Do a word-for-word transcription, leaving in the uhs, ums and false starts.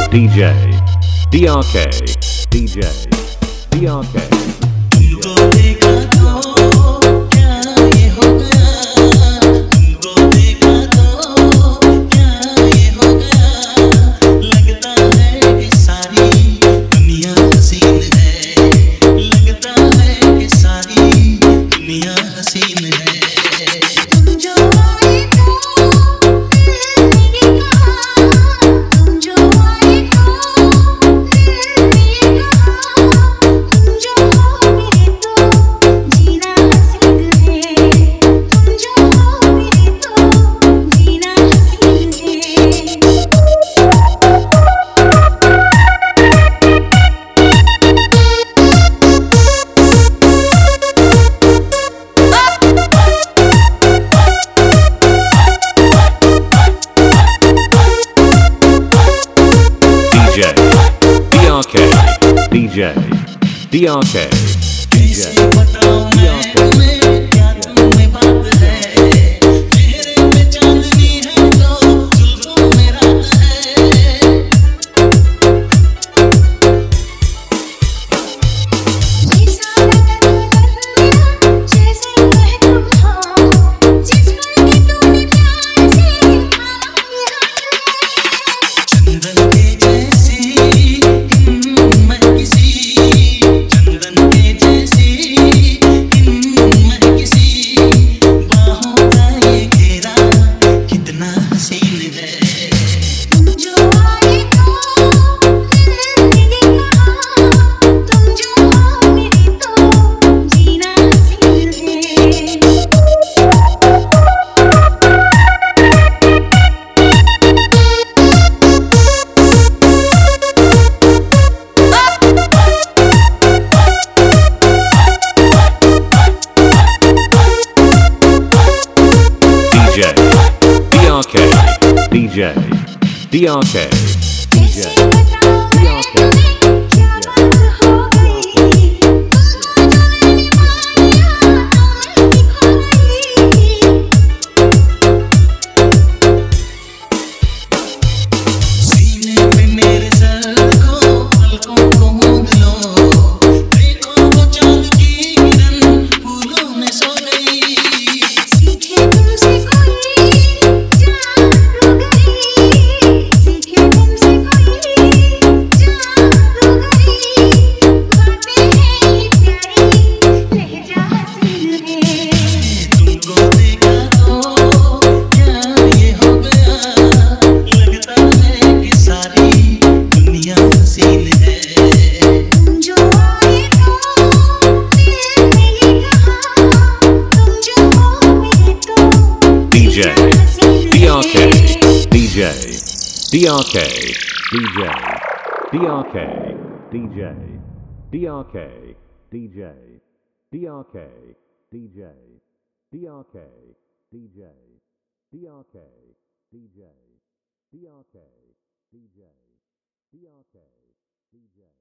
D J, D R K, D J, D R K. तुमको देखा तो क्या ये हो गया, तुमको देखा तो क्या ये हो गया, लगता है कि सारी दुनिया हसीन है, लगता है कि सारी दुनिया हसीन है। तुम जो आए तो दिल ने कहा, तुम जो आए तो दिल ने कहा, तुम जो हो मेरे तो जीना हसीन है, तुम जो हो मेरे तो जीना हसीन है। D J, D R K, D J, कैसे बताऊं मैं तुम्हें क्या तुम में बात है, चेहरे पे चांदनी है तो जुल्फों में रात है। ये सारा दरिया जैसे महकूम था, जिस पल की तूने प्यार से मारा मेरा दिल, चंदन के जैसी मैं किसी, चंदन के जैसी मैं किसी, बाहों का ये घेरा कितना हसीन है। तुम जो आए तो दिल ने कहा, तुम जो हो मेरे तो जीना हसीन है। D J, D R K, D J, कैसे बताऊं मैं तुम्हें क्या बात हो गई, तुमको जो मैंने पाया तो मैं खो गई। सीने पे मेरे सर को पलकों को मूंद लो, देखो वो चांद की किरण फूलों में सो गई। सीखे तुमसे कोई जान रो गई, सीखे तुमसे कोई जान रो गई, बातें हैं ये प्यारी लहजा हसीन है। तुमको देखा तो क्या ये हो गया, लगता है कि सारी दुनिया हसीन है। तुम जो आए तो दिल ने कहा, तुम जो हो मेरे तो D J, हसीन D R K, है। D J, D R K, D J, D R K, D J, D R K, D J, D R K, D J, D R K, D J, D R K, D J, D R K, D J, D R K, D J.